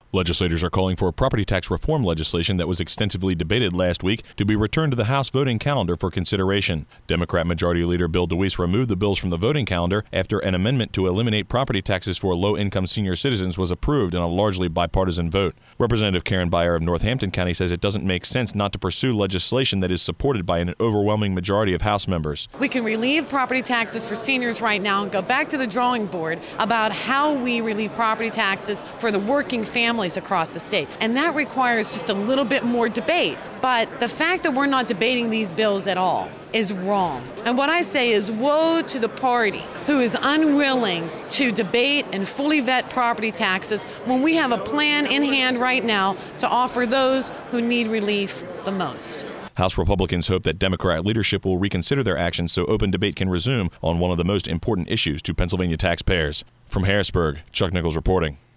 Legislators are calling for property tax reform legislation that was extensively debated last week to be returned to the House voting calendar for consideration. Democrat Majority Leader Bill DeWeese removed the bills from the voting calendar after an amendment to eliminate property taxes for low-income senior citizens was approved in a largely bipartisan vote. Representative Karen Beyer of Northampton County says it doesn't make sense not to pursue legislation that is supported by an overwhelming majority of House members. We can relieve property taxes for seniors right now and go back to the drawing board about how we relieve property taxes for the working families across the state. And that requires just a little bit more debate. But the fact that we're not debating these bills at all is wrong. And what I say is woe to the party who is unwilling to debate and fully vet property taxes when we have a plan in hand right now to offer those who need relief the most. House Republicans hope that Democrat leadership will reconsider their actions so open debate can resume on one of the most important issues to Pennsylvania taxpayers. From Harrisburg, Chuck Nichols reporting.